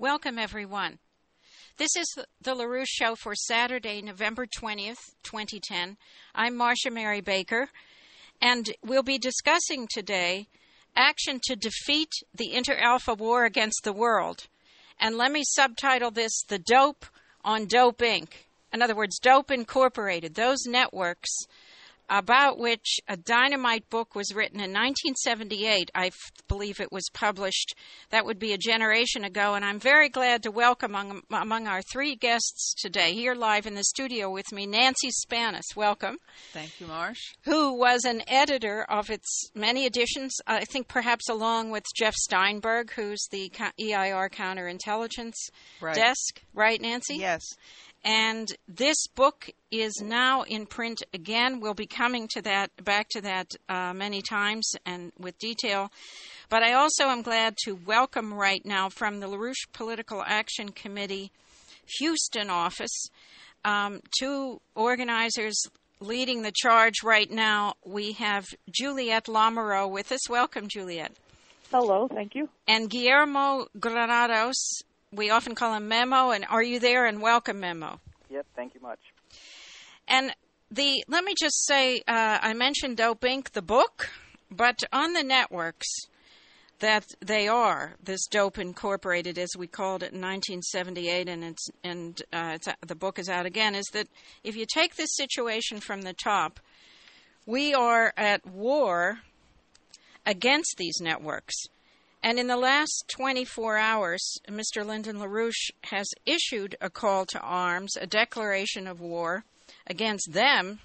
Welcome, everyone. This is the LaRouche Show for Saturday, November 20th, 2010. I'm Marcia Mary Baker, and we'll be discussing today action to defeat the inter-alpha war against the world. And let me subtitle this, The Dope on Dope Inc. In other words, Dope Incorporated, those networks about which a dynamite book was written in 1978. I believe it was published. That would be a generation ago, and I'm very glad to welcome among our three guests today, here live in the studio with me, Nancy Spanis. Welcome. Thank you, Marsh. Who was an editor of its many editions, I think perhaps along with Jeff Steinberg, who's the EIR counterintelligence desk. Right, Nancy? Yes. And this book is now in print again. We'll be coming to back to that many times and with detail. But I also am glad to welcome right now from the LaRouche Political Action Committee Houston office, two organizers leading the charge right now. We have Juliette Lamoureux with us. Welcome, Juliette. Hello, thank you. And Guillermo Granados. We often call him Memo, and are you there? And welcome, Memo. Yep, thank you much. And let me just say, I mentioned Dope Inc., the book, but on the networks that they are, this Dope Incorporated, as we called it in 1978, and the book is out again, is that if you take this situation from the top, we are at war against these networks. And in the last 24 hours, Mr. Lyndon LaRouche has issued a call to arms, a declaration of war against them.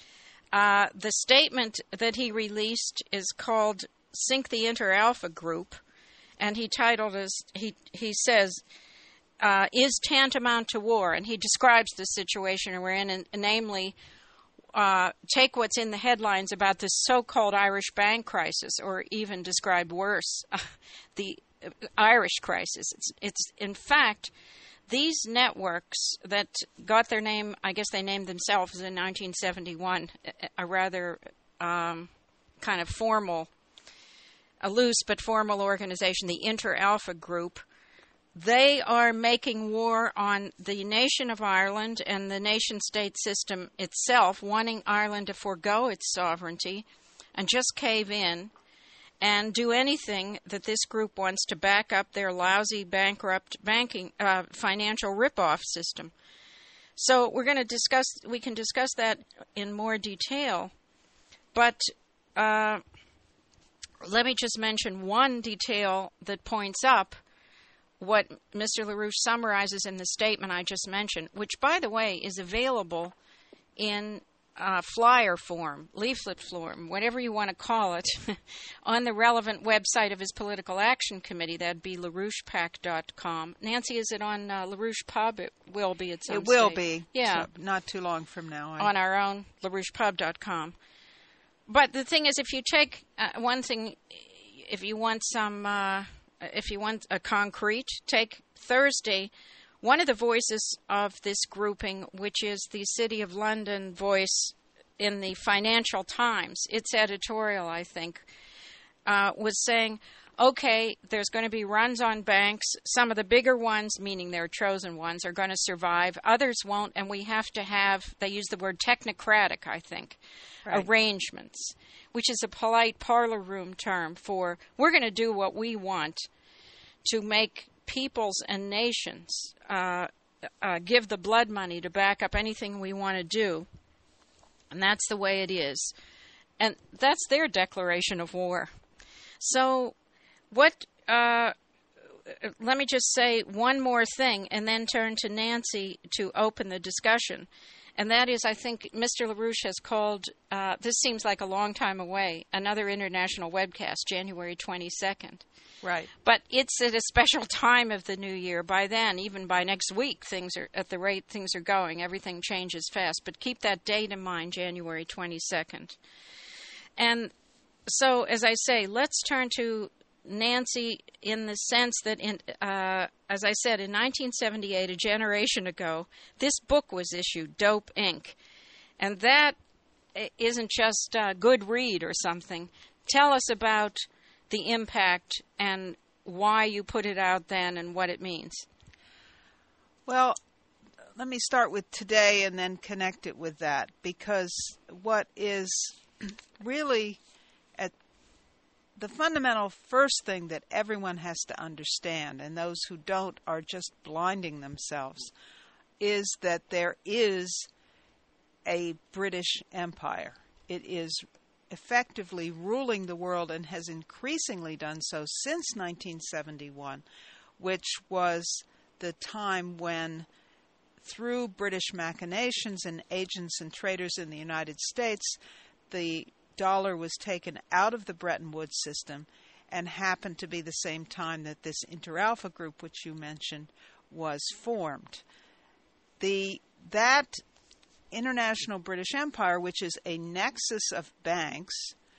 The statement that he released is called Sink the Inter-Alpha Group, and he titled as he says, is tantamount to war. And he describes the situation we're in, and namely, take what's in the headlines about the so-called Irish bank crisis, or even describe worse, the Irish crisis. It's in fact, these networks that got their name, I guess they named themselves in 1971, a rather kind of formal, a loose but formal organization, the Inter-Alpha Group. They are making war on the nation of Ireland and the nation-state system itself, wanting Ireland to forego its sovereignty and just cave in and do anything that this group wants to back up their lousy, bankrupt financial rip-off system. So we can discuss that in more detail, but let me just mention one detail that points up what Mr. LaRouche summarizes in the statement I just mentioned, which, by the way, is available in flyer form, leaflet form, whatever you want to call it, on the relevant website of his Political Action Committee. That'd be LaRouchePAC.com. Nancy, is it on LaRouche Pub? It will be at some It will stage. be. Yeah. So not too long from now. On our own, LaRouchePub.com. But the thing is, if you take one thing, if you want a concrete, take Thursday, one of the voices of this grouping, which is the City of London voice in the Financial Times, its editorial, I think, was saying, okay, there's going to be runs on banks. Some of the bigger ones, meaning their chosen ones, are going to survive. Others won't, and we have to have, they use the word technocratic, I think, arrangements, which is a polite parlor room term for we're going to do what we want to make peoples and nations give the blood money to back up anything we want to do. And that's the way it is. And that's their declaration of war. So let me just say one more thing and then turn to Nancy to open the discussion. And that is, I think Mr. LaRouche has called, this seems like a long time away, another international webcast, January 22nd. Right. But it's at a special time of the new year. By then, even by next week, things are at the rate things are going. Everything changes fast. But keep that date in mind, January 22nd. And so, as I say, let's turn to Nancy in the sense that, as I said, in 1978, a generation ago, this book was issued, Dope Inc. And that isn't just a good read or something. Tell us about the impact and why you put it out then and what it means. Well, let me start with today and then connect it with that, because what is really at the fundamental first thing that everyone has to understand, and those who don't are just blinding themselves, is that there is a British Empire. It is effectively ruling the world and has increasingly done so since 1971, which was the time when, through British machinations and agents and traders in the United States, the dollar was taken out of the Bretton Woods system, and happened to be the same time that this Inter-Alpha group, which you mentioned, was formed. That International British Empire, which is a nexus of banks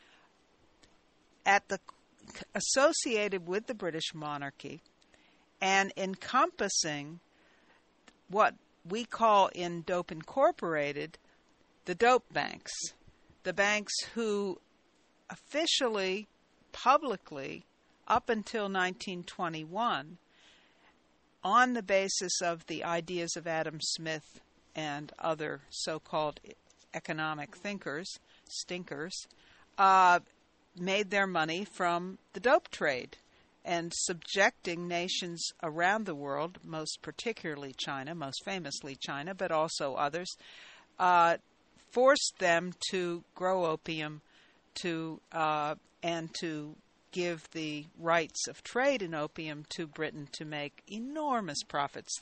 associated with the British monarchy and encompassing what we call in Dope Incorporated the dope banks, the banks who officially, publicly, up until 1921, on the basis of the ideas of Adam Smith and other so-called economic thinkers, stinkers, made their money from the dope trade and subjecting nations around the world, most particularly China, most famously China, but also others, forced them to grow opium and to give the rights of trade in opium to Britain to make enormous profits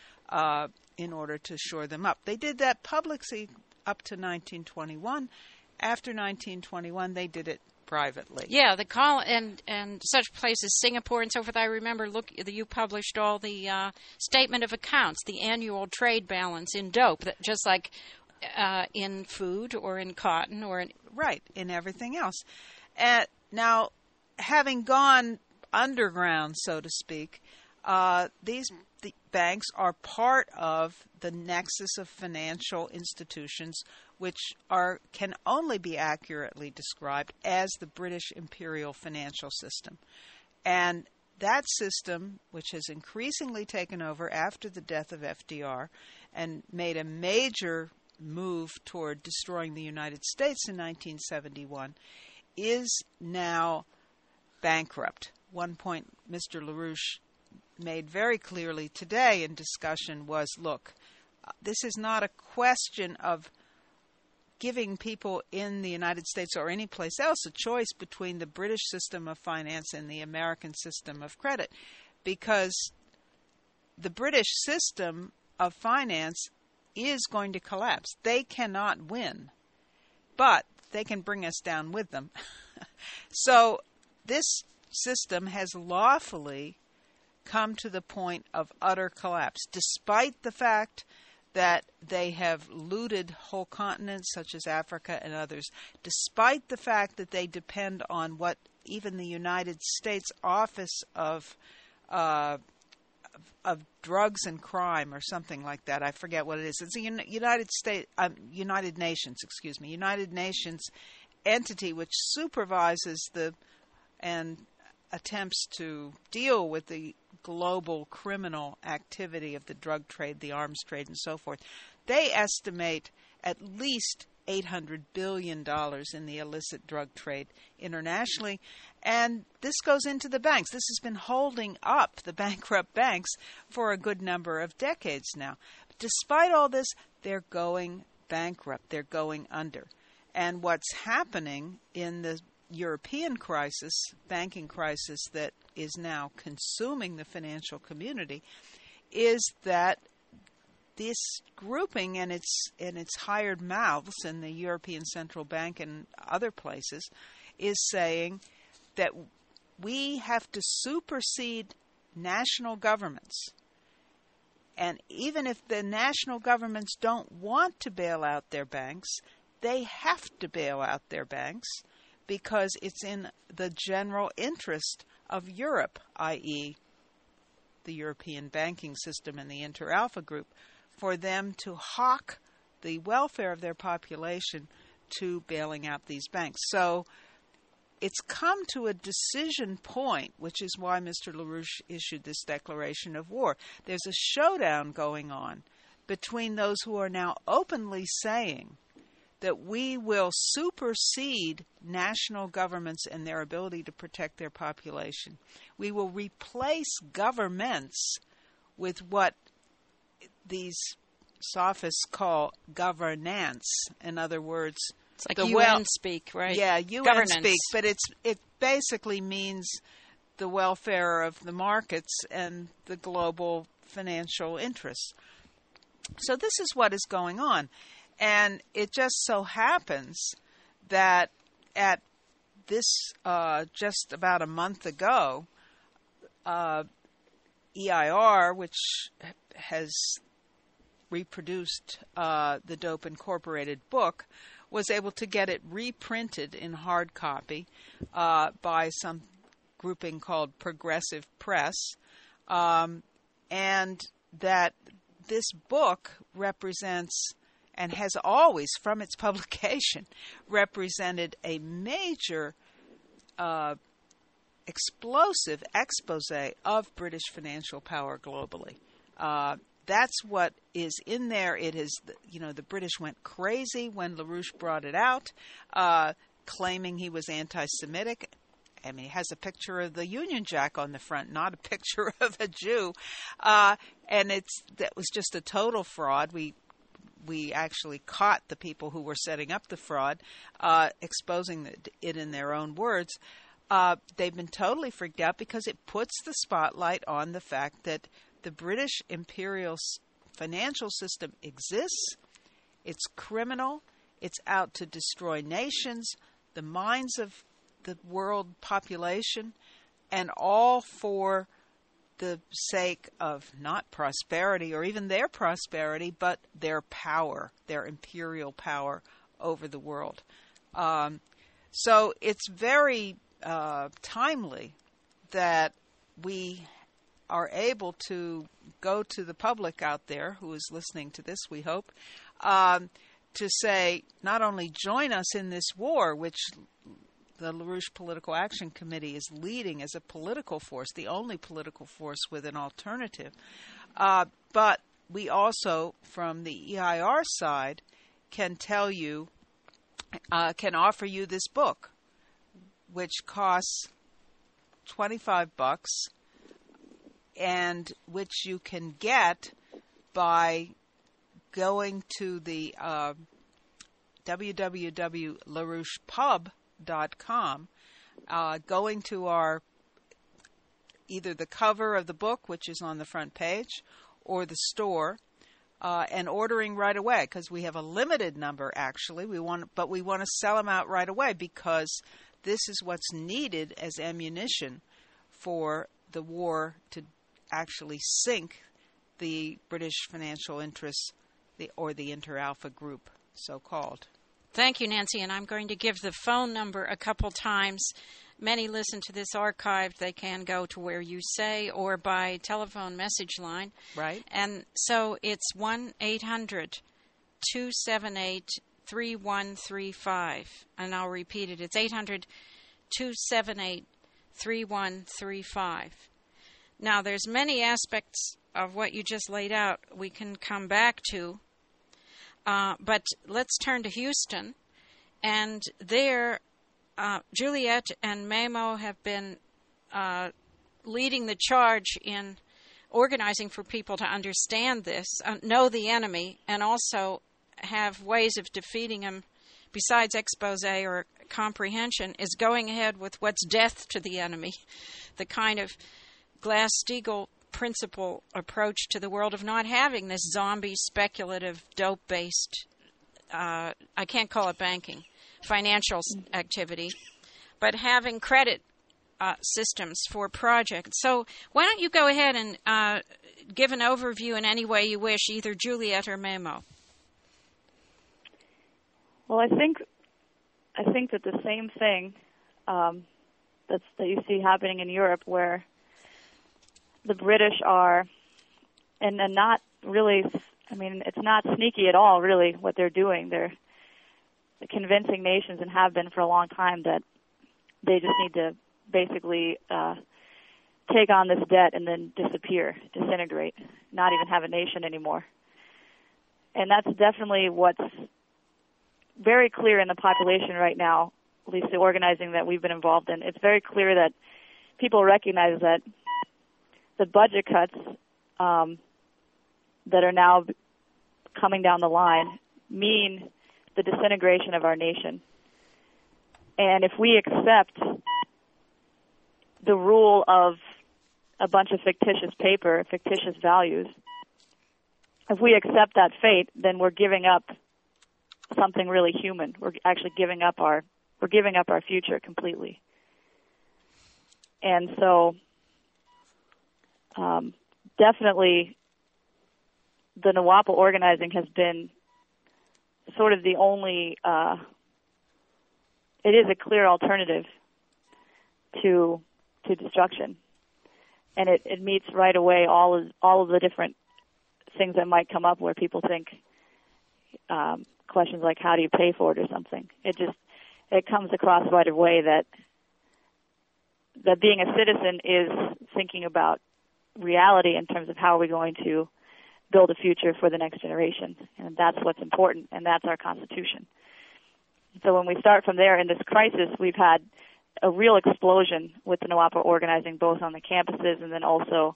in order to shore them up. They did that publicly up to 1921. After 1921, they did it privately. Yeah, and such places, Singapore and so forth. I remember you published all the statement of accounts, the annual trade balance in dope, just like in food or in cotton or in... Right, in everything else. Now, having gone underground, so to speak, the banks are part of the nexus of financial institutions which can only be accurately described as the British imperial financial system. And that system, which has increasingly taken over after the death of FDR and made a major move toward destroying the United States in 1971, is now bankrupt. One point Mr. LaRouche made very clearly today in discussion was, look, this is not a question of giving people in the United States or any place else a choice between the British system of finance and the American system of credit, because the British system of finance is going to collapse. They cannot win, but they can bring us down with them. So this system has lawfully come to the point of utter collapse, despite the fact that they have looted whole continents such as Africa and others, despite the fact that they depend on what even the United States Office of Drugs and Crime or something like that, I forget what it is. It's a United Nations entity which supervises and attempts to deal with the global criminal activity of the drug trade, the arms trade, and so forth. They estimate at least $800 billion in the illicit drug trade internationally, and this goes into the banks. This has been holding up the bankrupt banks for a good number of decades now. But despite all this, they're going bankrupt. They're going under. And what's happening in the European crisis, banking crisis that is now consuming the financial community, is that this grouping and its hired mouths in the European Central Bank and other places is saying that we have to supersede national governments. And even if the national governments don't want to bail out their banks, they have to bail out their banks because it's in the general interest of Europe, i.e. the European banking system and the Inter-Alpha group, for them to hawk the welfare of their population to bailing out these banks. So it's come to a decision point, which is why Mr. LaRouche issued this declaration of war. There's a showdown going on between those who are now openly saying that we will supersede national governments and their ability to protect their population. We will replace governments with what these sophists call governance. In other words, it's like UN speak, right? Yeah, UN speak, but it basically means the welfare of the markets and the global financial interests. So this is what is going on. And it just so happens that at this, just about a month ago, EIR, which has reproduced the Dope Incorporated book, was able to get it reprinted in hard copy by some grouping called Progressive Press, and that this book represents, and has always, from its publication, represented a major explosive expose of British financial power globally. That's what is in there. It is, the British went crazy when LaRouche brought it out, claiming he was anti-Semitic. I mean, he has a picture of the Union Jack on the front, not a picture of a Jew. And that was just a total fraud. We actually caught the people who were setting up the fraud, exposing it in their own words. They've been totally freaked out because it puts the spotlight on the fact that the British imperial financial system exists. It's criminal. It's out to destroy nations, the minds of the world population, and all for the sake of not prosperity or even their prosperity, but their power, their imperial power over the world. So it's very timely that we are able to go to the public out there who is listening to this, we hope, to say, not only join us in this war, which the LaRouche Political Action Committee is leading as a political force, the only political force with an alternative. But we also, from the EIR side, can tell you, can offer you this book, which costs $25, and which you can get by going to the www.larouchepub.com, going to our either the cover of the book, which is on the front page, or the store, and ordering right away, because we have a limited number. Actually, we want to sell them out right away, because this is what's needed as ammunition for the war to actually sink the British financial interests, or the Inter-Alpha Group, so-called. Thank you, Nancy. And I'm going to give the phone number a couple times. Many listen to this archived. They can go to where you say, or by telephone message line. Right. And so it's 1-800-278-3135. And I'll repeat it. It's 800-278-3135. Now, there's many aspects of what you just laid out we can come back to. But let's turn to Houston. And there, Juliet and Memo have been leading the charge in organizing for people to understand this, know the enemy, and also have ways of defeating him besides expose or comprehension, is going ahead with what's death to the enemy, the kind of Glass-Steagall principle approach to the world of not having this zombie, speculative, dope-based, I can't call it banking, financial activity, but having credit systems for projects. So why don't you go ahead and give an overview in any way you wish, either Juliet or Memo. Well, I think that the same thing that you see happening in Europe, where the British are, and not really, I mean, it's not sneaky at all, really, what they're doing. They're convincing nations, and have been for a long time, that they just need to basically take on this debt and then disappear, disintegrate, not even have a nation anymore. And that's definitely what's very clear in the population right now, at least the organizing that we've been involved in. It's very clear that people recognize that the budget cuts that are now coming down the line mean the disintegration of our nation. And if we accept the rule of a bunch of fictitious paper, fictitious values, if we accept that fate, then we're giving up something really human. We're actually giving up our future completely. And so, definitely, the NWOPA organizing has been sort of the only. It is a clear alternative to destruction, and it meets right away all of the different things that might come up where people think questions like how do you pay for it or something. It comes across right away that being a citizen is thinking about reality in terms of how are we going to build a future for the next generation, and that's what's important, and that's our Constitution. So when we start from there in this crisis, we've had a real explosion with the NWOPA organizing, both on the campuses and then also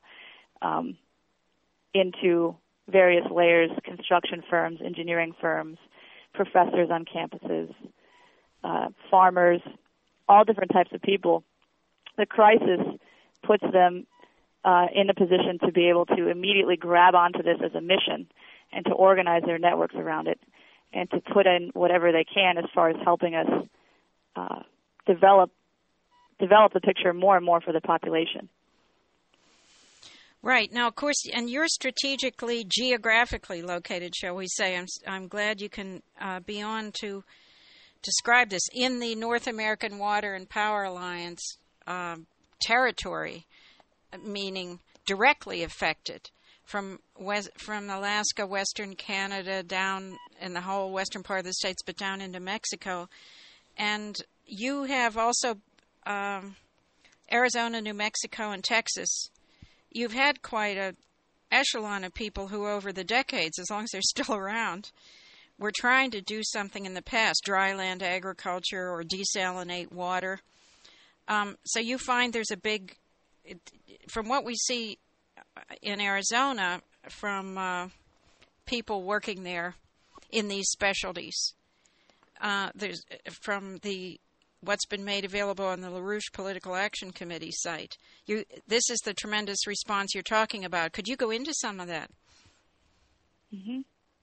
into various layers, construction firms, engineering firms, professors on campuses, farmers, all different types of people. The crisis puts them in a position to be able to immediately grab onto this as a mission and to organize their networks around it and to put in whatever they can as far as helping us develop the picture more and more for the population. Right. Now, of course, and you're strategically, geographically located, shall we say. I'm glad you can be on to describe this. In the North American Water and Power Alliance territory, meaning directly affected, from Alaska, Western Canada, down in the whole western part of the states, but down into Mexico. And you have also Arizona, New Mexico, and Texas. You've had quite a echelon of people who over the decades, as long as they're still around, were trying to do something in the past, dry land agriculture or desalinate water. So you find there's a big, from what we see in Arizona, from people working there in these specialties, there's from what's been made available on the LaRouche Political Action Committee site. This is the tremendous response you're talking about. Could you go into some of that? Mm-hmm.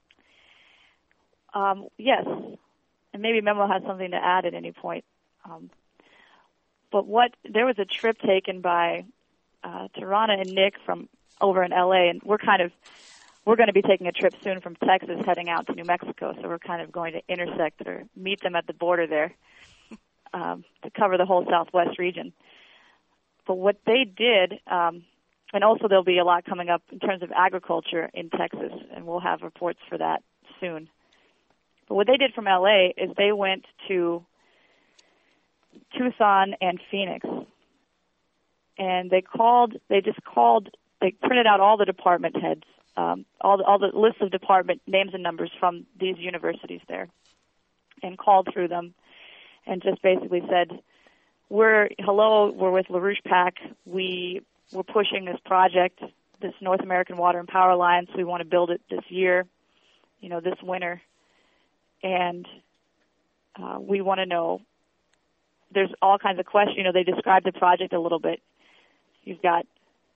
Yes, and maybe Memo has something to add at any point. But there was a trip taken by Tarana and Nick from over in LA, and we're going to be taking a trip soon from Texas heading out to New Mexico, so we're kind of going to intersect or meet them at the border there to cover the whole Southwest region. But what they did, and also there'll be a lot coming up in terms of agriculture in Texas, and we'll have reports for that soon. But what they did from LA is they went to Tucson and Phoenix, and they printed out all the department heads, all the lists of department names and numbers from these universities there, and called through them, and just basically said, we're with LaRouche PAC. We're pushing this project, this North American Water and Power Alliance. We want to build it this year, this winter. And we want to know, there's all kinds of questions. They described the project a little bit. You've got,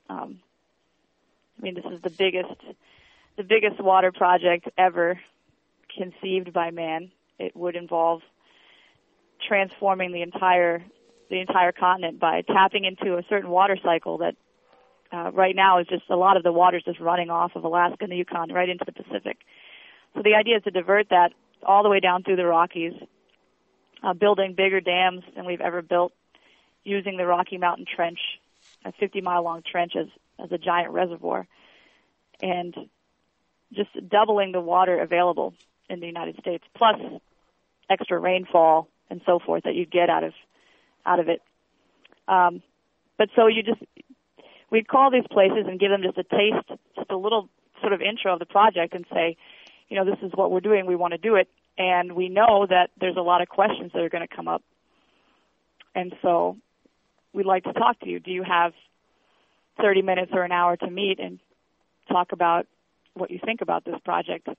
this is the biggest water project ever conceived by man. It would involve transforming the entire continent by tapping into a certain water cycle that right now is just a lot of the water's just running off of Alaska and the Yukon right into the Pacific. So the idea is to divert that all the way down through the Rockies, building bigger dams than we've ever built, using the Rocky Mountain Trench, a 50-mile-long trench as a giant reservoir, and just doubling the water available in the United States, plus extra rainfall and so forth that you get out of out of it. But so we'd call these places and give them just a taste, just a little sort of intro of the project and say, this is what we're doing, we want to do it, and we know that there's a lot of questions that are going to come up. And so we'd like to talk to you. Do you have 30 minutes or an hour to meet and talk about what you think about this project?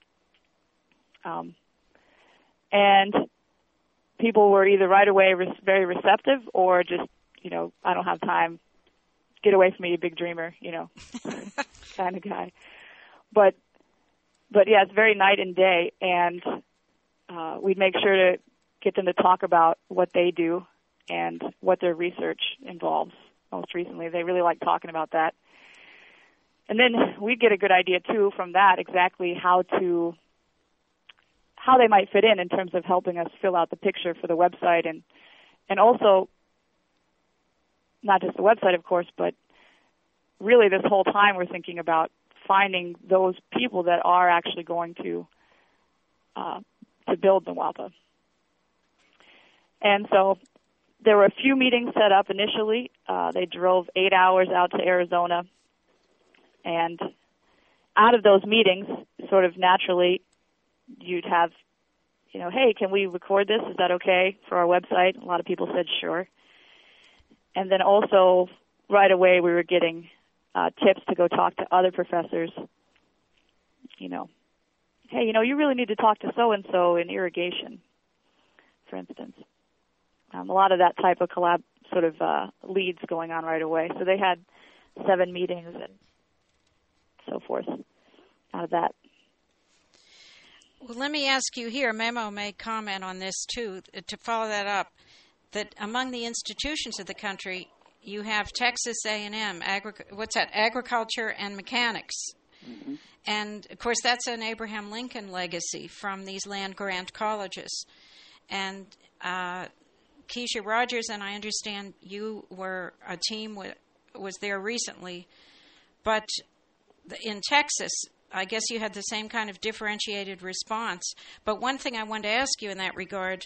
And people were either right away very receptive or just, I don't have time, get away from me, you big dreamer, kind of guy. But yeah, it's very night and day, and we'd make sure to get them to talk about what they do and what their research involves. Most recently, they really like talking about that. And then we'd get a good idea, too, from that, exactly how they might fit in terms of helping us fill out the picture for the website, and also not just the website, of course, but really this whole time we're thinking about finding those people that are actually going to build Nwapa. And so there were a few meetings set up initially. They drove 8 hours out to Arizona. And out of those meetings, sort of naturally, you'd have, hey, can we record this? Is that okay for our website? A lot of people said sure. And then also, right away, we were getting tips to go talk to other professors. Hey, you really need to talk to so-and-so in irrigation, for instance. A lot of that type of collab sort of leads going on right away. So they had 7 meetings and so forth out of that. Well, let me ask you here, Memo may comment on this too, to follow that up, that among the institutions of the country, you have Texas A&M, agriculture and mechanics. Mm-hmm. And, of course, that's an Abraham Lincoln legacy from these land-grant colleges. And Keisha Rogers, and I understand you were a team was there recently, but in Texas, I guess you had the same kind of differentiated response. But one thing I wanted to ask you in that regard,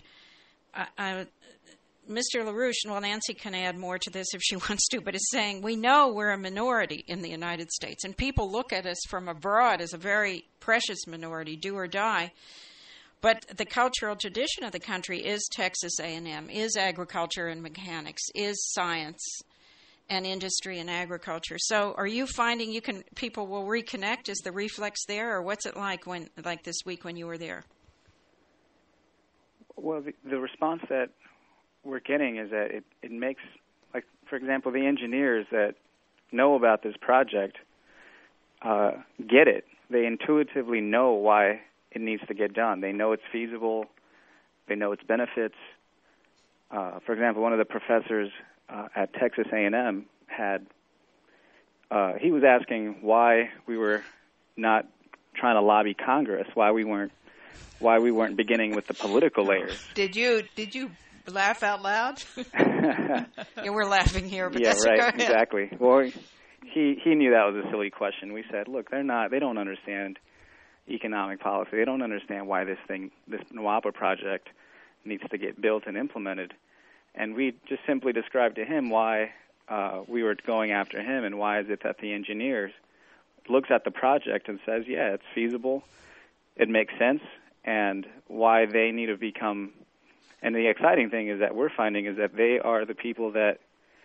Mr. LaRouche, well, Nancy can add more to this if she wants to, but is saying we know we're a minority in the United States, and people look at us from abroad as a very precious minority, do or die. But the cultural tradition of the country is Texas A&M, is agriculture and mechanics, is science and industry and agriculture. So are you finding people will reconnect? Is the reflex there, or what's it like this week when you were there? Well, the response that we're getting is that it makes, like, for example, the engineers that know about this project get it. They intuitively know why it needs to get done. They know it's feasible. They know its benefits. For example, one of the professors at Texas A&M he was asking why we were not trying to lobby Congress, why we weren't beginning with the political layers. Did you laugh out loud? Yeah, we're laughing here, but yeah, that's right, exactly. Well, he knew that was a silly question. We said, look, they don't understand economic policy. They don't understand why this Nwapa project needs to get built and implemented. And we just simply described to him why we were going after him, and why is it that the engineers looks at the project and says, yeah, it's feasible, it makes sense, and why they need to become. And the exciting thing is that we're finding is that they are the people that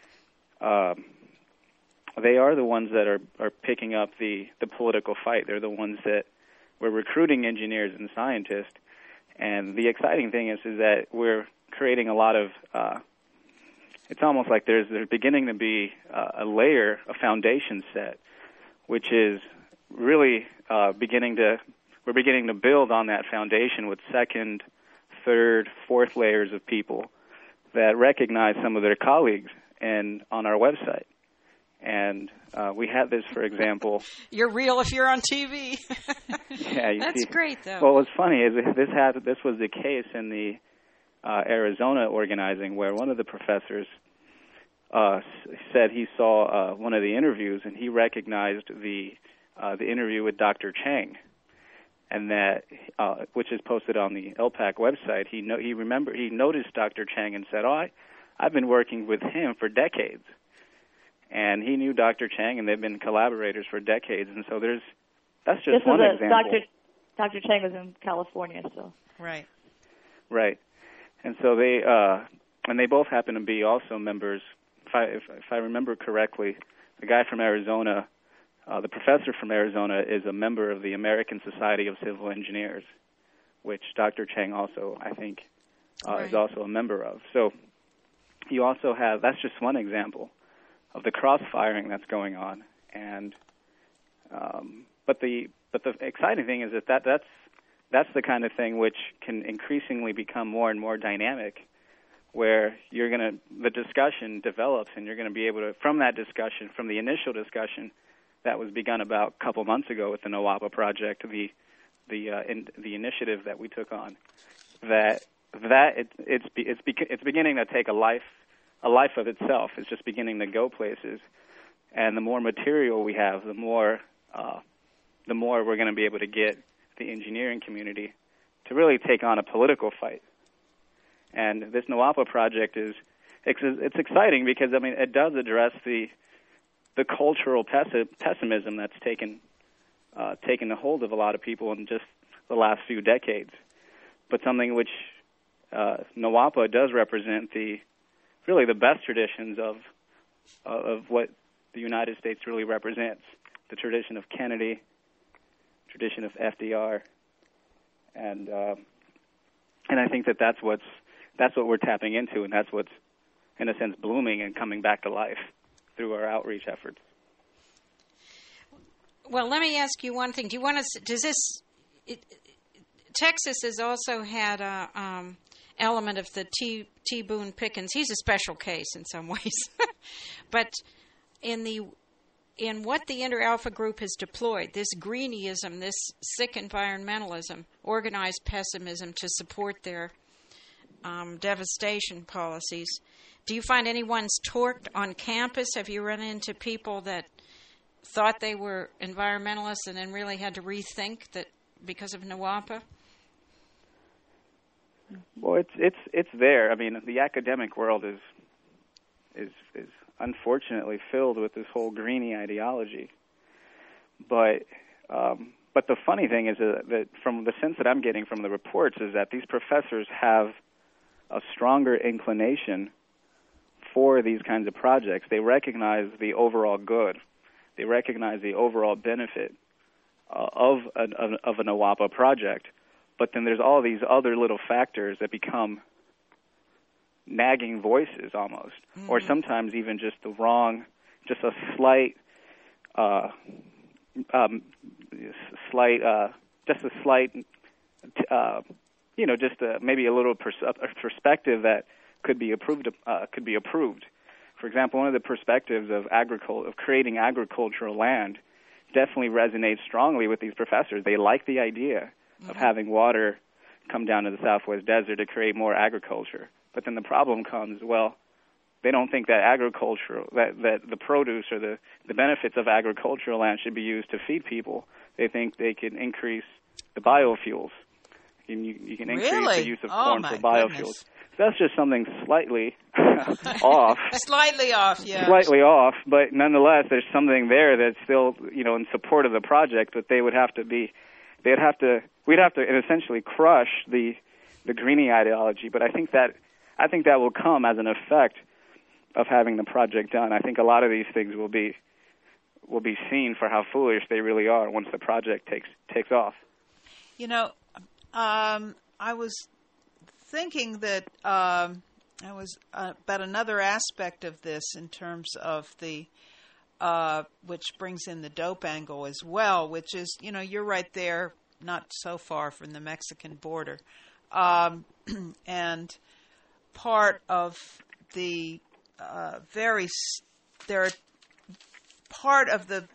they are the ones that are picking up the political fight. They're the ones that we're recruiting engineers and scientists. And the exciting thing is that we're creating a lot of it's almost like there's beginning to be a layer, a foundation set, which is really we're beginning to build on that foundation with second, third, fourth layers of people that recognize some of their colleagues on our website. And we had this, for example. You're real if you're on TV. Yeah, that's great, though. Well, what's funny is this was the case in the Arizona organizing, where one of the professors said he saw one of the interviews, and he recognized the interview with Dr. Chang, and that which is posted on the LPAC website. He noticed Dr. Chang and said, "Oh, I've been working with him for decades, and he knew Dr. Chang, and they've been collaborators for decades. And so that's just one example. Dr. Chang was in California, so Right. And so they both happen to be also members. If I remember correctly, the guy from Arizona, the professor from Arizona, is a member of the American Society of Civil Engineers, which Dr. Chang also, I think, is also a member of. So you also have, that's just one example of the cross-firing that's going on. And but the exciting thing is that's the kind of thing which can increasingly become more and more dynamic, where the discussion develops, and you're going to be able to, from that discussion, from the initial discussion that was begun about a couple months ago with the NWOPA project, the initiative that we took on, it's beginning to take a life of itself. It's just beginning to go places, and the more material we have, the more we're going to be able to get the engineering community to really take on a political fight. And this NWOPA project it's exciting because, I mean, it does address the cultural pessimism that's taken a hold of a lot of people in just the last few decades. But something which NWOPA does represent really the best traditions of what the United States really represents, the tradition of Kennedy, tradition of FDR, and I think that's what we're tapping into, and that's what's, in a sense, blooming and coming back to life through our outreach efforts. Well, let me ask you one thing. Texas has also had a element of the T. Boone Pickens. He's a special case in some ways. But in what the Inter-Alpha Group has deployed, this greenism, this sick environmentalism, organized pessimism to support their devastation policies, do you find anyone's torqued on campus? Have you run into people that thought they were environmentalists and then really had to rethink that because of NWOPA? Well, it's there. I mean, the academic world is unfortunately filled with this whole greenie ideology. But the funny thing is that from the sense that I'm getting from the reports is that these professors have a stronger inclination for these kinds of projects. They recognize the overall good. They recognize the overall benefit of a NWOPA project. But then there's all these other little factors that become nagging voices almost, or sometimes even just a slight maybe a little perspective that could be approved. For example, one of the perspectives of creating agricultural land definitely resonates strongly with these professors. They like the idea of having water come down to the Southwest Desert to create more agriculture. But then the problem comes, they don't think that that the produce or the benefits of agricultural land should be used to feed people. They think they can increase the biofuels. You can increase the use of corn for biofuels. Goodness. So that's just something slightly off. Slightly off, yeah. Slightly off, but nonetheless, there's something there that's still, in support of the project. But we'd have to essentially crush the greenie ideology. But I think that will come as an effect of having the project done. I think a lot of these things will be seen for how foolish they really are once the project takes off. I was thinking that I was about another aspect of this in terms of the which brings in the dope angle as well, which is, you're right there, not so far from the Mexican border. And part of the part of the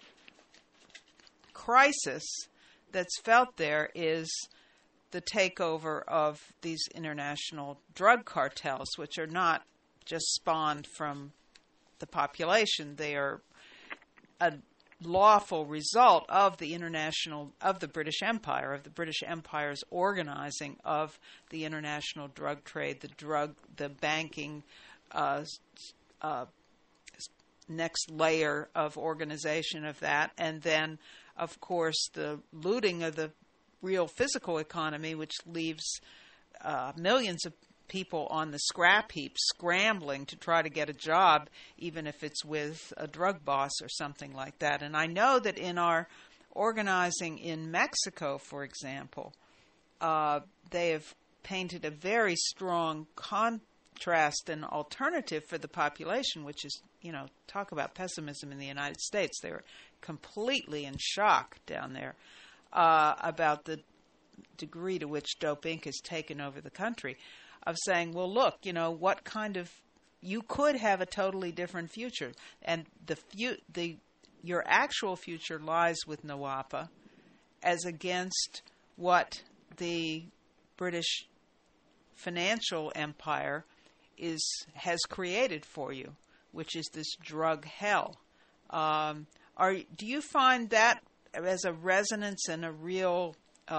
crisis that's felt there is the takeover of these international drug cartels, which are not just spawned from the population. They are a lawful result of the British Empire, of the British Empire's organizing of the international drug trade, the banking, next layer of organization of that. And then, of course, the looting of the real physical economy, which leaves millions of people on the scrap heap scrambling to try to get a job, even if it's with a drug boss or something like that. And I know that in our organizing in Mexico, for example, they have painted a very strong contrast and alternative for the population, which is, talk about pessimism in the United States. They were completely in shock down there about the degree to which Dope Inc. has taken over the country, of saying, well, look, what kind of, you could have a totally different future. And your actual future lies with NWAPA as against what the British financial empire has created for you, which is this drug hell. Do you find that as a resonance and a real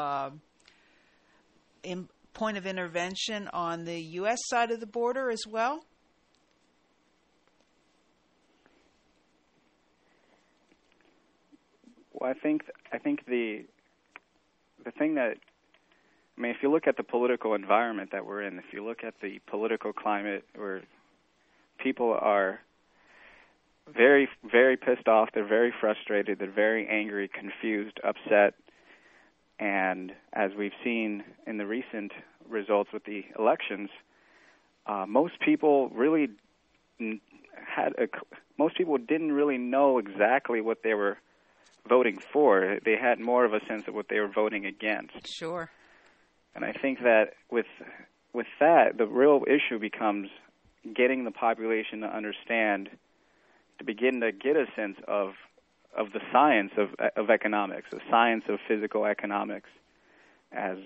point of intervention on the U.S. side of the border as well? Well, I think the thing that, if you look at the political environment that we're in, if you look at the political climate where people are very, very pissed off, they're very frustrated, they're very angry, confused, upset, and as we've seen in the recent results with the elections, most people didn't really know exactly what they were voting for. They had more of a sense of what they were voting against. Sure. And I think that with that, the real issue becomes getting the population to understand, to begin to get a sense of the science of economics, the science of physical economics, as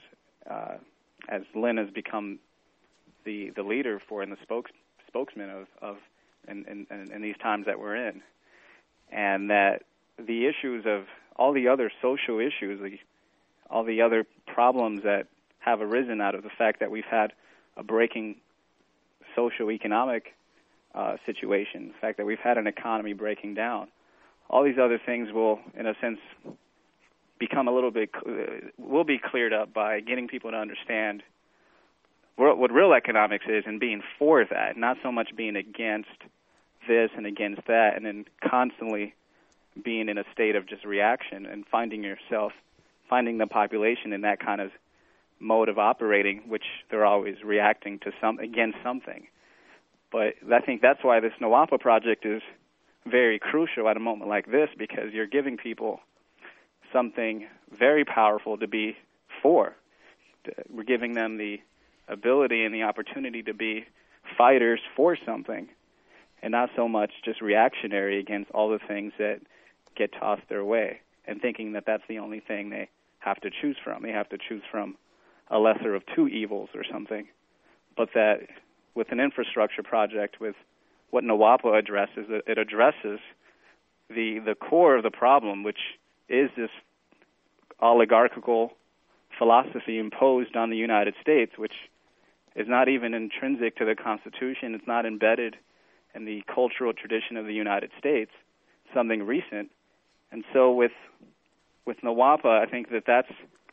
Lynn has become the leader for and the spokesman of in these times that we're in, and that the issues of all the other social issues, all the other problems that have arisen out of the fact that we've had a breaking socio-economic situation, the fact that we've had an economy breaking down, all these other things will, in a sense, become will be cleared up by getting people to understand what real economics is and being for that, not so much being against this and against that, and then constantly being in a state of just reaction and finding the population in that kind of mode of operating, which they're always reacting to against something. But I think that's why this NWAPA project is very crucial at a moment like this, because you're giving people something very powerful to be for. We're giving them the ability and the opportunity to be fighters for something, and not so much just reactionary against all the things that get tossed their way, and thinking that that's the only thing they have to choose from. They have to choose from a lesser of two evils or something. But that with an infrastructure project, with what NWAPA addresses, it addresses the core of the problem, which is this oligarchical philosophy imposed on the United States, which is not even intrinsic to the Constitution. It's not embedded in the cultural tradition of the United States, something recent. And so with NWAPA, I think that's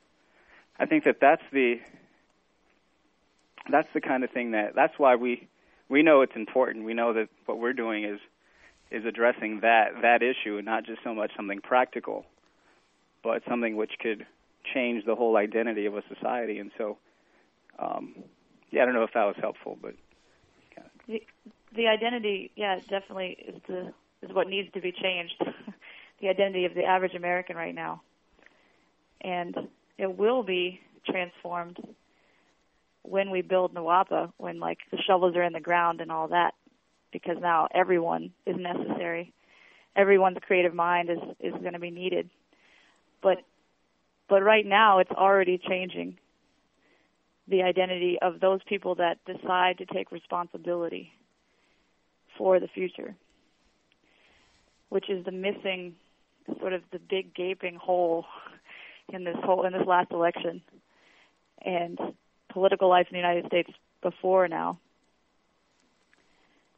the kind of thing that's why we know it's important. We know that what we're doing is addressing that issue, and not just so much something practical, but something which could change the whole identity of a society. And so, I don't know if that was helpful, but the identity, definitely is what needs to be changed. The identity of the average American right now, and it will be transformed when we build NWAPA, when the shovels are in the ground and all that, because now everyone is necessary. Everyone's creative mind is going to be needed. But right now it's already changing the identity of those people that decide to take responsibility for the future, which is the missing, sort of the big gaping hole in this last election and political life in the United States before now.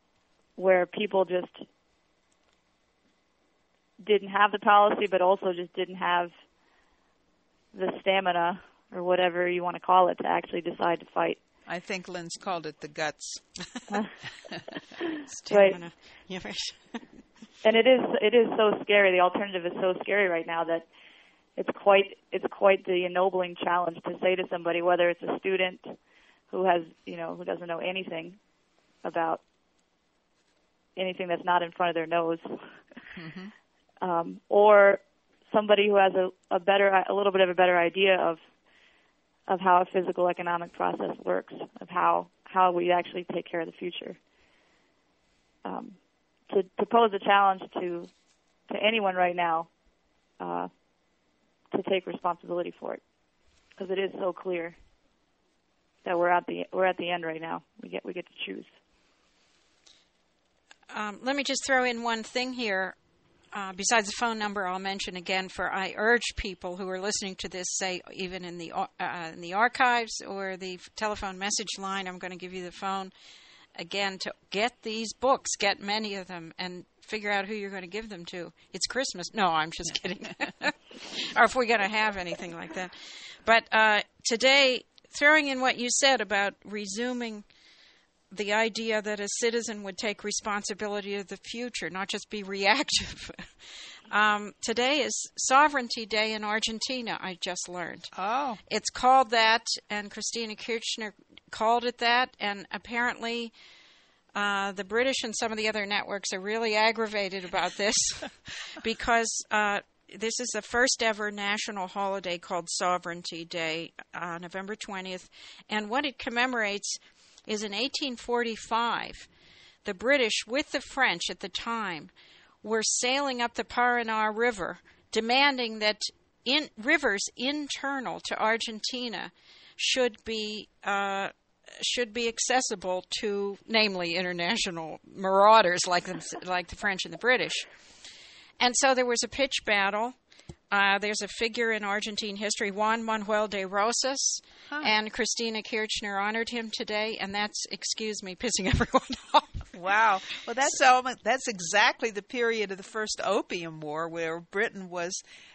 where people just didn't have the policy, but also just didn't have the stamina or whatever you want to call it to actually decide to fight. I think Lynn's called it the guts. Stamina. Right. And it is so scary. The alternative is so scary right now that it's quite the ennobling challenge to say to somebody, whether it's a student who doesn't know anything about anything that's not in front of their nose, or somebody who has a little bit of a better idea of how a physical economic process works, of how we actually take care of the future. To pose a challenge to anyone right now to take responsibility for it, because it is so clear that we're at the end right now. We get to choose. Let me just throw in one thing here. Besides the phone number, I'll mention again. I urge people who are listening to this, say even in the archives or the telephone message line, I'm going to give you the phone again to get these books, get many of them, and figure out who you're going to give them to. It's Christmas. No, I'm just kidding. Or if we're going to have anything like that. But today, throwing in what you said about resuming the idea that a citizen would take responsibility of the future, not just be reactive. Today is Sovereignty Day in Argentina, I just learned. Oh. It's called that, and Christina Kirchner called it that, and apparently the British and some of the other networks are really aggravated about this because this is the first ever national holiday called Sovereignty Day, November 20th, and what it commemorates is in 1845, the British, with the French at the time, were sailing up the Paraná River, demanding that rivers internal to Argentina should be accessible to, namely, international marauders like the French and the British. And so there was a pitched battle. There's a figure in Argentine history, Juan Manuel de Rosas, and Christina Kirchner honored him today, and that's, excuse me, pissing everyone off. Wow. Well, that's exactly the period of the first Opium War, where Britain was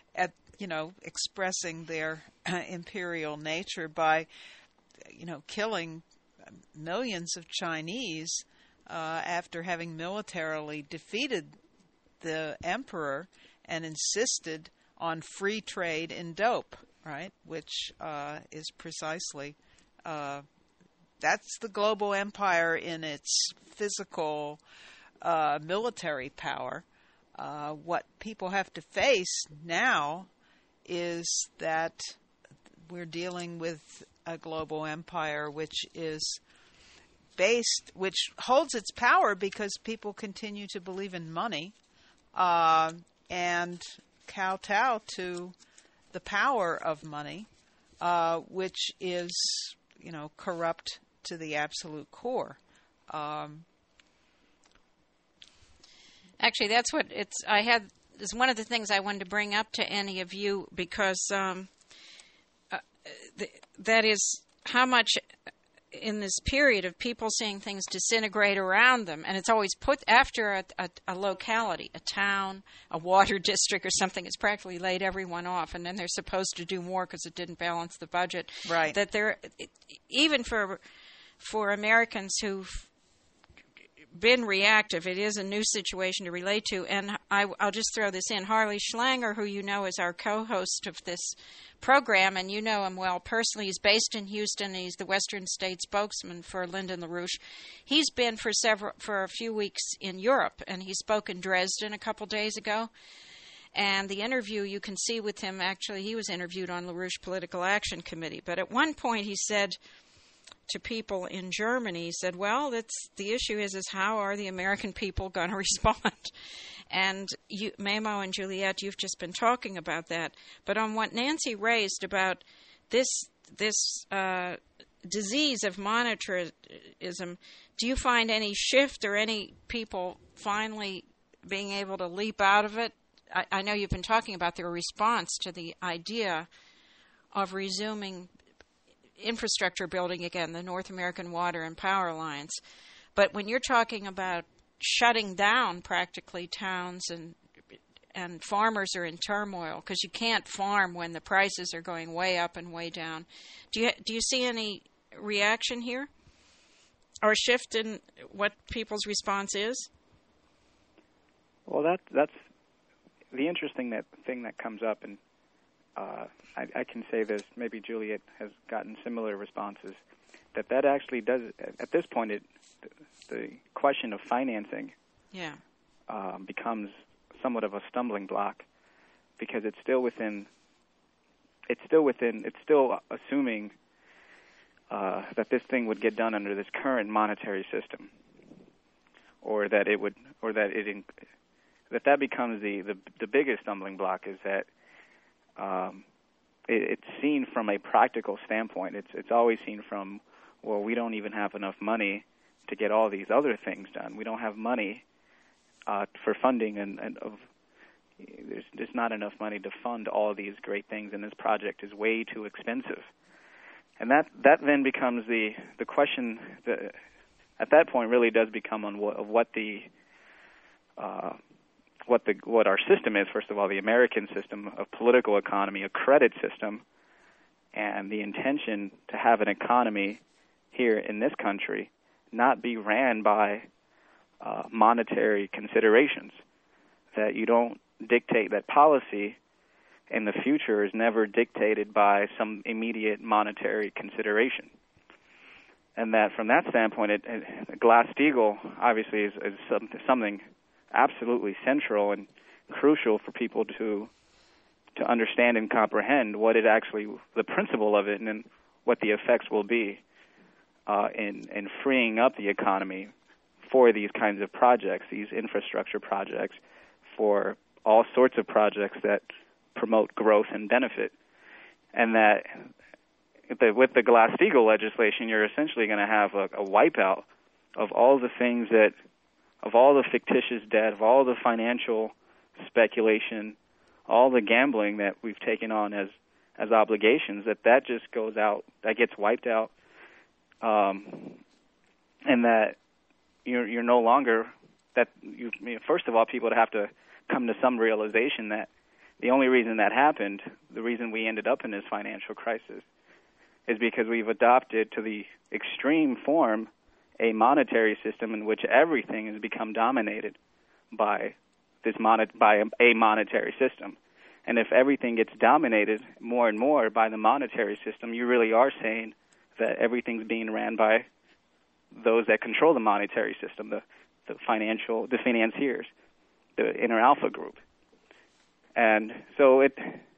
expressing their imperial nature by, killing millions of Chinese after having militarily defeated the emperor and insisted on free trade in dope, right? Which is precisely that's the global empire in its physical military power. What people have to face now is that we're dealing with a global empire which holds its power because people continue to believe in money and kowtow to the power of money, which is, corrupt to the absolute core. Actually, that's what is one of the things I wanted to bring up to any of you, because that is how much in this period of people seeing things disintegrate around them, and it's always put after a locality, a town, a water district or something, it's practically laid everyone off, and then they're supposed to do more because it didn't balance the budget. Right. That even for Americans who've been reactive, it is a new situation to relate to. And I'll just throw this in. Harley Schlanger, who you know is our co-host of this program, and you know him well personally. He's based in Houston. He's the Western State spokesman for Lyndon LaRouche. He's been for a few weeks in Europe, and he spoke in Dresden a couple days ago. And the interview you can see with him, actually, he was interviewed on LaRouche Political Action Committee. But at one point he said to people in Germany, he said, well, the issue is how are the American people going to respond? And you, Mamo and Juliet, you've just been talking about that. But on what Nancy raised about this disease of monetarism, do you find any shift or any people finally being able to leap out of it? I know you've been talking about their response to the idea of resuming infrastructure building again, the North American Water and Power Alliance. But when you're talking about shutting down practically towns, and farmers are in turmoil because you can't farm when the prices are going way up and way down. Do you see any reaction here, or shift in what people's response is? Well, that's the interesting thing that comes up, and I can say this. Maybe Juliet has gotten similar responses. That actually does at this point. The question of financing, becomes somewhat of a stumbling block, because it's still assuming that this thing would get done under this current monetary system, that becomes the biggest stumbling block, is that it's seen from a practical standpoint. It's always seen from, well, we don't even have enough money to get all these other things done. We don't have money for funding, and there's not enough money to fund all these great things, and this project is way too expensive. And that then becomes the question that at that point really does become on what our system is. First of all, the American system of political economy, a credit system, and the intention to have an economy here in this country not be ran by monetary considerations, that you don't dictate that policy in the future is never dictated by some immediate monetary consideration. And that from that standpoint, Glass-Steagall obviously is something absolutely central and crucial for people to understand and comprehend what it actually, the principle of it, and then what the effects will be in freeing up the economy for these kinds of projects, these infrastructure projects, for all sorts of projects that promote growth and benefit. And that with the Glass-Steagall legislation, you're essentially going to have a wipeout of all the things of all the fictitious debt, of all the financial speculation, all the gambling that we've taken on as obligations, that just goes out, that gets wiped out, and that you're no longer, first of all, people would have to come to some realization that the only reason that happened, the reason we ended up in this financial crisis, is because we've adopted to the extreme form a monetary system in which everything has become dominated by a monetary system. And if everything gets dominated more and more by the monetary system, you really are saying that everything's being ran by those that control the monetary system, the financiers, the inner alpha group. And so it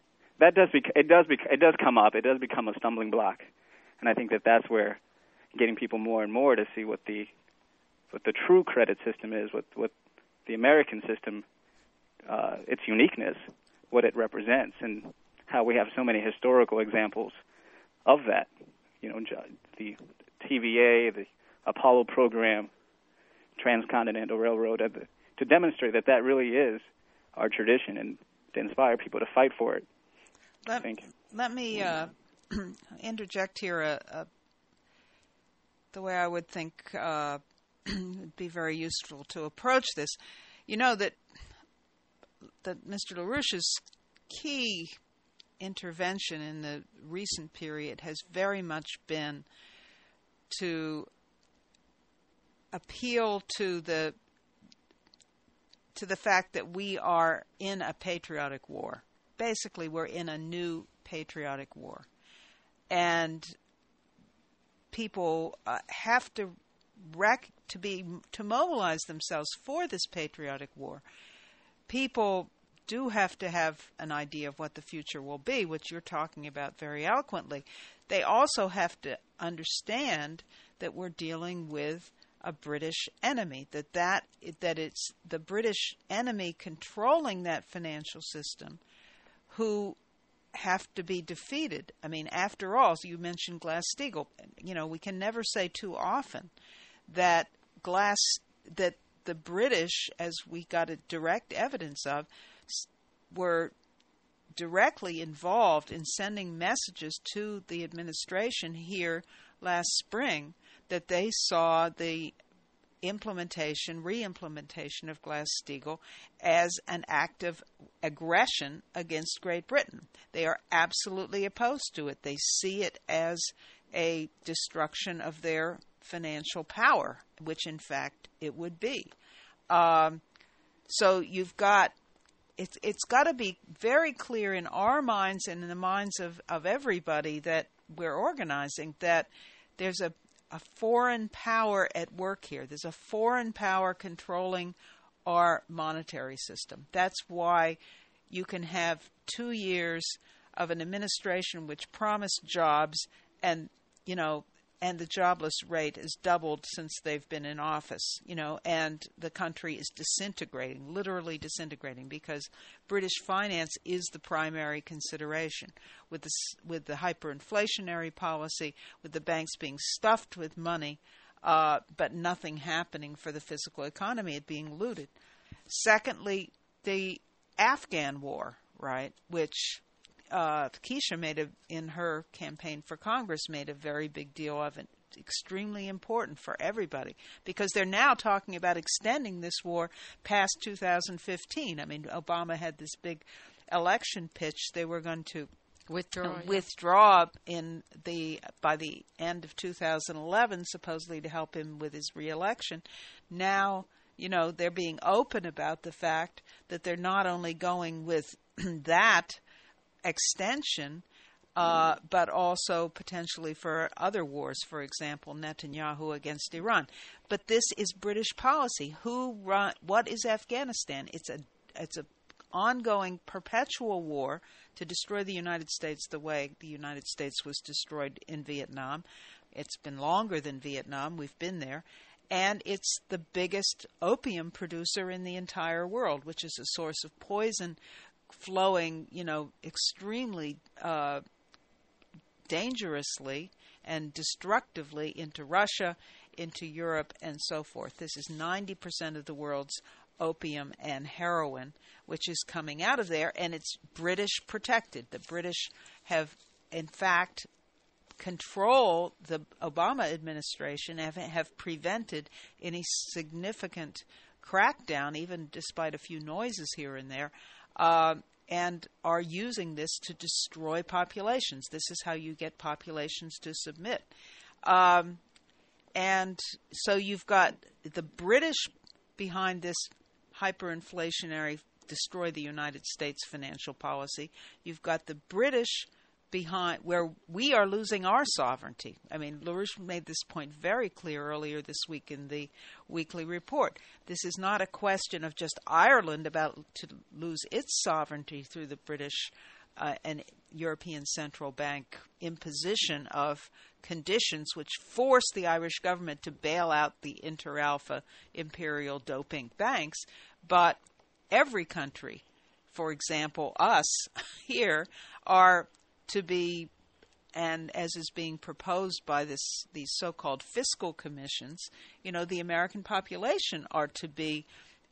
does come up. It does become a stumbling block, and I think that's where getting people more and more to see what the true credit system is, what the American system, its uniqueness, what it represents, and how we have so many historical examples of that. The TVA, the Apollo program, Transcontinental Railroad, to demonstrate that really is our tradition and to inspire people to fight for it. Let me interject here the way I would think would be very useful to approach this. You know that Mr. LaRouche's key intervention in the recent period has very much been to appeal to the fact that we are in a patriotic war. Basically, we're in a new patriotic war. And people have to mobilize themselves for this patriotic war. People do have to have an idea of what the future will be, which you're talking about very eloquently. They also have to understand that we're dealing with a British enemy, that it's the British enemy controlling that financial system who have to be defeated. I mean, after all, so you mentioned Glass-Steagall. We can never say too often that the British, as we got a direct evidence of, were directly involved in sending messages to the administration here last spring that they saw the re-implementation of Glass-Steagall as an act of aggression against Great Britain. They are absolutely opposed to it. They see it as a destruction of their financial power, which in fact it would be. So you've got, it's got to be very clear in our minds and in the minds of everybody that we're organizing that there's a foreign power at work here. There's a foreign power controlling our monetary system. That's why you can have 2 years of an administration which promised jobs and, and the jobless rate has doubled since they've been in office, and the country is disintegrating, literally disintegrating, because British finance is the primary consideration with the hyperinflationary policy, with the banks being stuffed with money, but nothing happening for the physical economy, it being looted. Secondly, the Afghan war, right, which Keisha in her campaign for Congress, made a very big deal of it. Extremely important for everybody because they're now talking about extending this war past 2015. I mean, Obama had this big election pitch. They were going to withdraw by the end of 2011, supposedly to help him with his reelection. Now, they're being open about the fact that they're not only going with that extension, but also potentially for other wars, for example, Netanyahu against Iran. But this is British policy. What is Afghanistan? It's a ongoing, perpetual war to destroy the United States the way the United States was destroyed in Vietnam. It's been longer than Vietnam. We've been there. And it's the biggest opium producer in the entire world, which is a source of poison flowing, extremely dangerously and destructively into Russia, into Europe, and so forth. This is 90% of the world's opium and heroin, which is coming out of there, and it's British protected. The British have, in fact, control the Obama administration, have prevented any significant crackdown, even despite a few noises here and there, and are using this to destroy populations. This is how you get populations to submit. And so you've got the British behind this hyperinflationary, destroy the United States financial policy. You've got the British behind where we are losing our sovereignty. I mean, LaRouche made this point very clear earlier this week in the weekly report. This is not a question of just Ireland about to lose its sovereignty through the British and European Central Bank imposition of conditions which force the Irish government to bail out the inter-alpha imperial doping banks, but every country, for example, us here, are to be, and as is being proposed by these so-called fiscal commissions, the American population are to be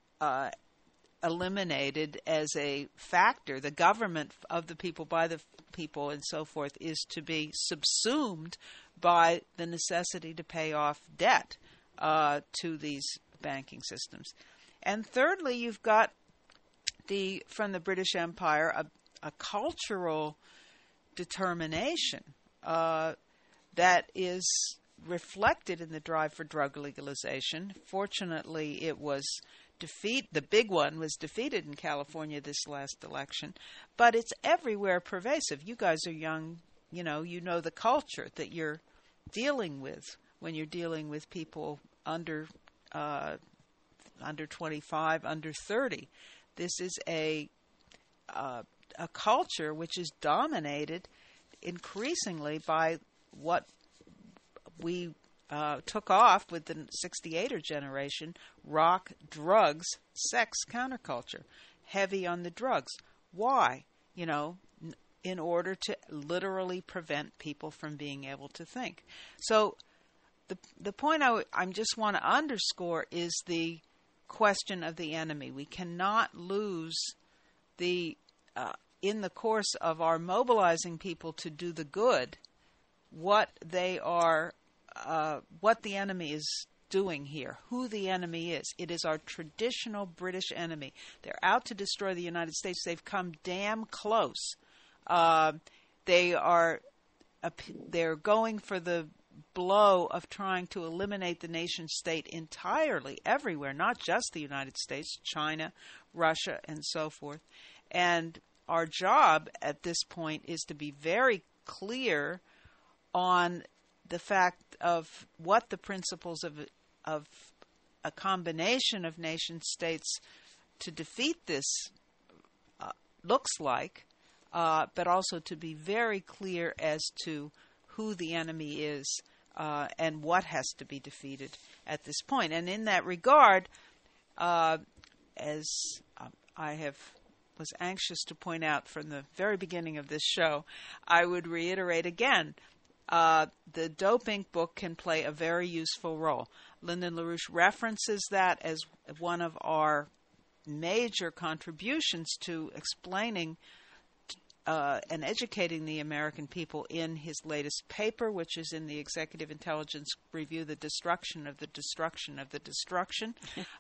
eliminated as a factor. The government of the people, by the people, and so forth, is to be subsumed by the necessity to pay off debt to these banking systems. And thirdly, you've got from the British Empire a cultural determination that is reflected in the drive for drug legalization. Fortunately, it was the big one was defeated in California this last election, but it's everywhere pervasive. You guys are young, you know the culture that you're dealing with when you're dealing with people under 25, under 30. This is a culture which is dominated increasingly by what we took off with the 68er generation: rock, drugs, sex, counterculture, heavy on the drugs. Why? In order to literally prevent people from being able to think. So the point I just want to underscore is the question of the enemy. We cannot lose in the course of our mobilizing people to do the good, what the enemy is doing here, who the enemy is. It is our traditional British enemy. They're out to destroy the United States. They've come damn close. They're going for the blow of trying to eliminate the nation state entirely, everywhere, not just the United States, China, Russia, and so forth. And our job at this point is to be very clear on the fact of what the principles of a combination of nation states to defeat this looks like, but also to be very clear as to who the enemy is and what has to be defeated at this point. And in that regard, as I was anxious to point out from the very beginning of this show, I would reiterate again, the Dope Inc. book can play a very useful role. Lyndon LaRouche references that as one of our major contributions to explaining and educating the American people in his latest paper, which is in the Executive Intelligence Review, The Destruction of the Destruction of the Destruction,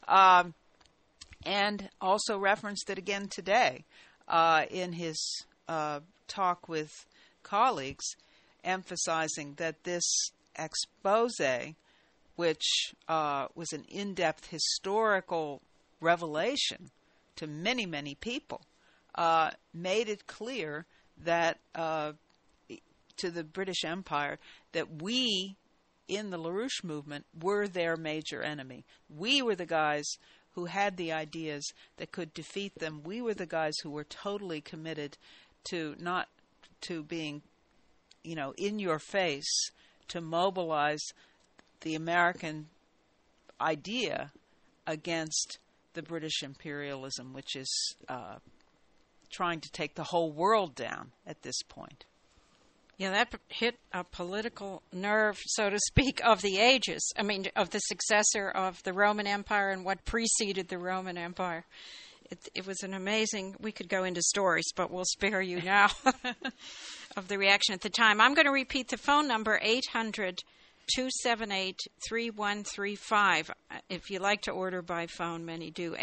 and also referenced it again today in his talk with colleagues, emphasizing that this expose, which was an in-depth historical revelation to many, many people, made it clear that to the British Empire that we in the LaRouche movement were their major enemy. We were the guys who had the ideas that could defeat them. We were the guys who were totally committed to not to being, in your face, to mobilize the American idea against the British imperialism, which is trying to take the whole world down at this point. Yeah, that hit a political nerve, so to speak, of the ages. I mean, of the successor of the Roman Empire and what preceded the Roman Empire. It was an amazing, we could go into stories, but we'll spare you now of the reaction at the time. I'm going to repeat the phone number, 800-278-3135. If you like to order by phone, many do,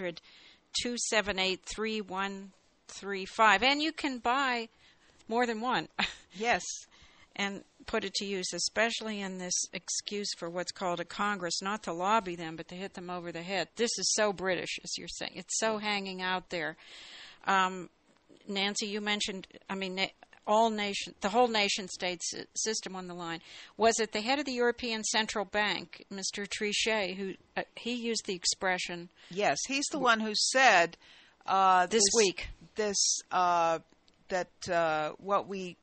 800-278-3135. And you can buy more than one. Yes. And put it to use, especially in this excuse for what's called a Congress, not to lobby them, but to hit them over the head. This is so British, as you're saying. It's so hanging out there. Nancy, you mentioned, the whole nation-state system on the line. Was it the head of the European Central Bank, Mr. Trichet, who he used the expression? Yes, he's the one who said this week that what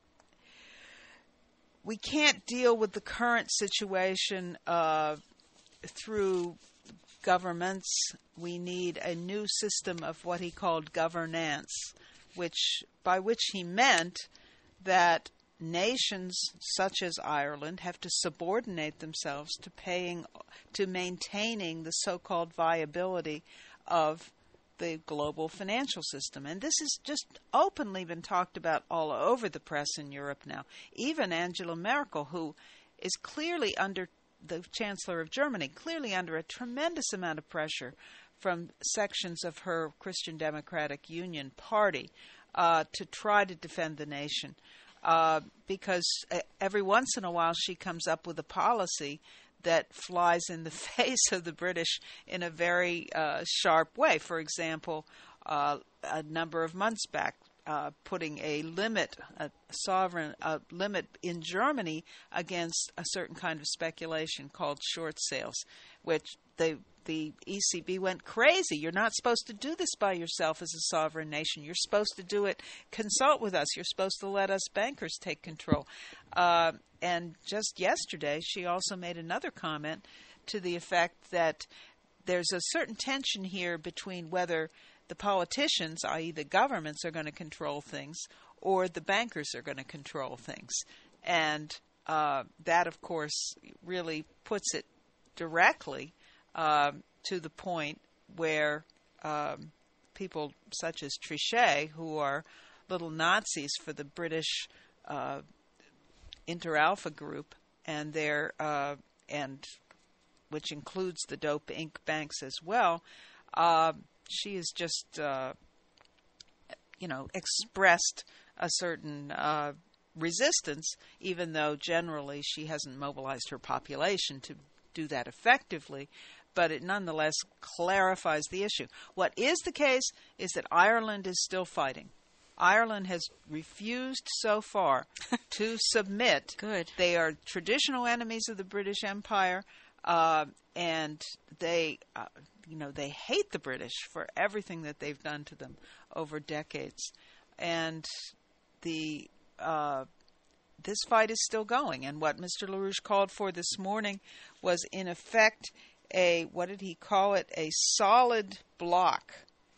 we can't deal with the current situation through governments. We need a new system of what he called governance, by which he meant that nations such as Ireland have to subordinate themselves to maintaining the so-called viability of the global financial system. And this has just openly been talked about all over the press in Europe now. Even Angela Merkel, who is clearly under, the Chancellor of Germany, clearly under a tremendous amount of pressure from sections of her Christian Democratic Union party to try to defend the nation. Because every once in a while she comes up with a policy that flies in the face of the British in a very sharp way. For example, a number of months back, putting a limit in Germany against a certain kind of speculation called short sales, which the ECB went crazy. You're not supposed to do this by yourself as a sovereign nation. You're supposed to do it, consult with us. You're supposed to let us bankers take control. And just yesterday, she also made another comment to the effect that there's a certain tension here between whether the politicians, i.e. the governments, are going to control things or the bankers are going to control things. And that, of course, really puts it directly to the point where people such as Trichet, who are little Nazis for the British Inter Alpha group and their and which includes the Dope Inc. banks as well, she has just, expressed a certain resistance, even though generally she hasn't mobilized her population to do that effectively. But it nonetheless clarifies the issue. What is the case is that Ireland is still fighting. Ireland has refused so far to submit. Good. They are traditional enemies of the British Empire, and they hate the British for everything that they've done to them over decades. And this fight is still going. And what Mr. LaRouche called for this morning was, in effect, what did he call it? A solid block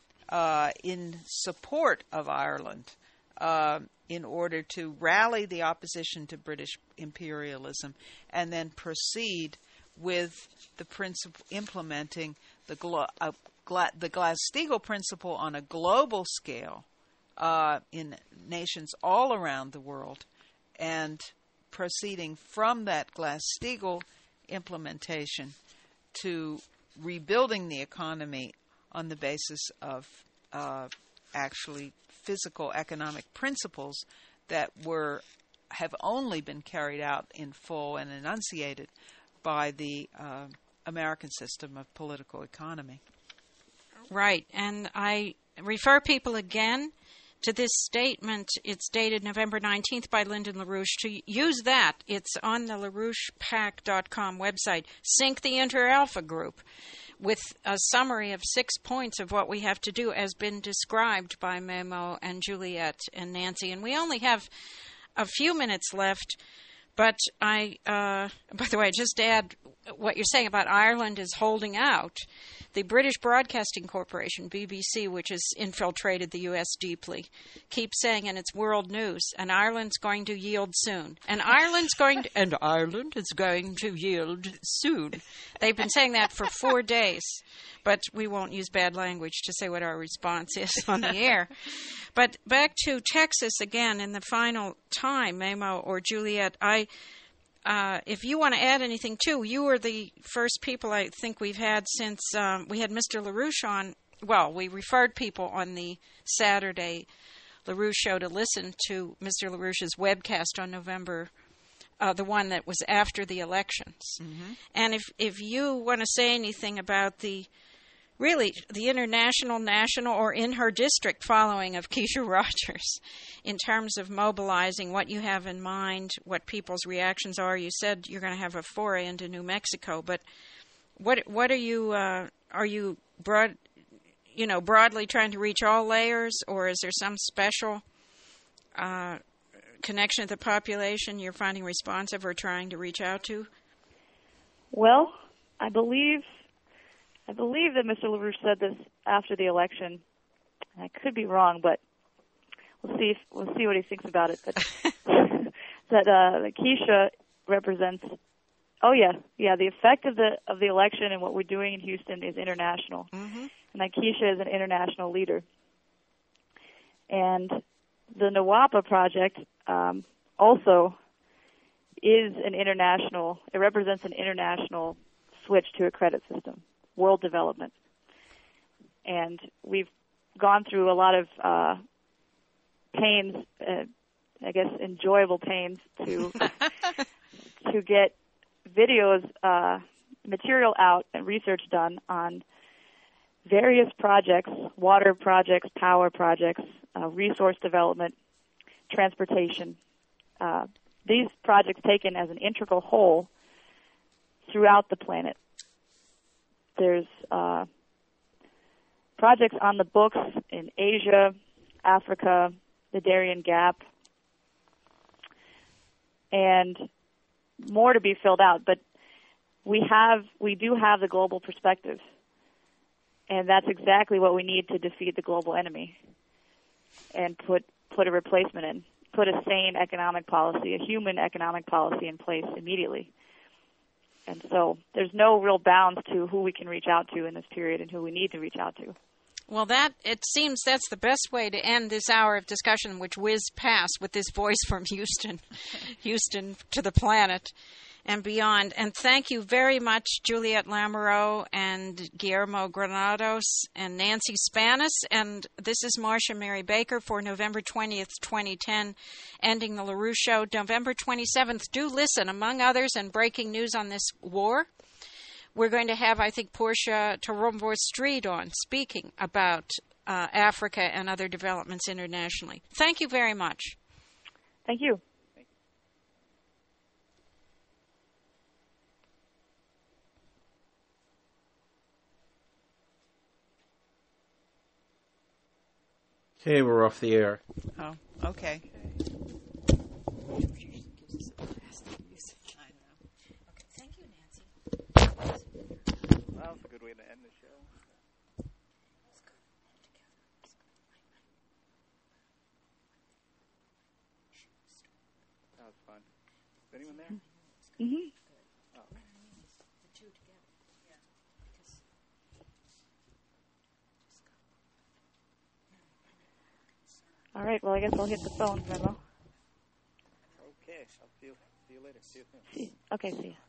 in support of Ireland in order to rally the opposition to British imperialism and then proceed with the principle implementing the Glass-Steagall principle on a global scale in nations all around the world, and proceeding from that Glass-Steagall implementation to rebuilding the economy on the basis of actually physical economic principles that have only been carried out in full and enunciated by the American system of political economy. Right, and I refer people again to this statement. It's dated November 19th by Lyndon LaRouche. To use that, it's on the LaRouchePAC.com website. Sync the Inter-Alpha Group, with a summary of 6 points of what we have to do as been described by Memo and Juliet and Nancy. And we only have a few minutes left, but by the way, just to add what you're saying about Ireland is holding out. The British Broadcasting Corporation, BBC, which has infiltrated the U.S. deeply, keeps saying in its world news, and Ireland's going to yield soon. And Ireland is going to yield soon. They've been saying that for 4 days, but we won't use bad language to say what our response is on the air. But back to Texas again in the final time, Memo or Juliet, if you want to add anything, too, you were the first people I think we've had since we had Mr. LaRouche on. Well, we referred people on the Saturday LaRouche show to listen to Mr. LaRouche's webcast on November, the one that was after the elections. Mm-hmm. And if you want to say anything about the international, national, or in her district following of Keisha Rogers in terms of mobilizing, what you have in mind, what people's reactions are. You said you're going to have a foray into New Mexico, but what are you broadly trying to reach all layers, or is there some special connection to the population you're finding responsive or trying to reach out to? Well, I believe that Mr. LaRouche said this after the election. I could be wrong, but we'll see what he thinks about it. But that Keisha represents. Oh yeah, the effect of the election and what we're doing in Houston is international, mm-hmm. and that Keisha is an international leader. And the NWAPA project also is an international. It represents an international switch to a credit system. World development. And we've gone through a lot of pains, I guess enjoyable pains, to get videos, material out and research done on various projects, water projects, power projects, resource development, transportation. These projects taken as an integral whole throughout the planet. There's projects on the books in Asia, Africa, the Darien Gap, and more to be filled out. But we do have the global perspective, and that's exactly what we need to defeat the global enemy and put a replacement in, put a sane economic policy, a human economic policy in place immediately. And so there's no real bounds to who we can reach out to in this period and who we need to reach out to. Well, it seems that's the best way to end this hour of discussion, which whizzed past with this voice from Houston to the planet. and beyond. And thank you very much, Juliet Lamoureux and Guillermo Granados and Nancy Spanis. And this is Marcia Mary Baker for November 20th, 2010, ending the LaRue Show. November 27th, do listen, among others, and breaking news on this war. We're going to have, I think, Portia Tarumbo Street on, speaking about Africa and other developments internationally. Thank you very much. Thank you. Okay, we're off the air. Oh, okay. Well, that's a good way to end the show. That was fun. Is anyone there? Mm-hmm. Oh. All right. Well, I guess I'll hit the phone, Memo. Okay. I'll see you later. See you soon. Okay. See you.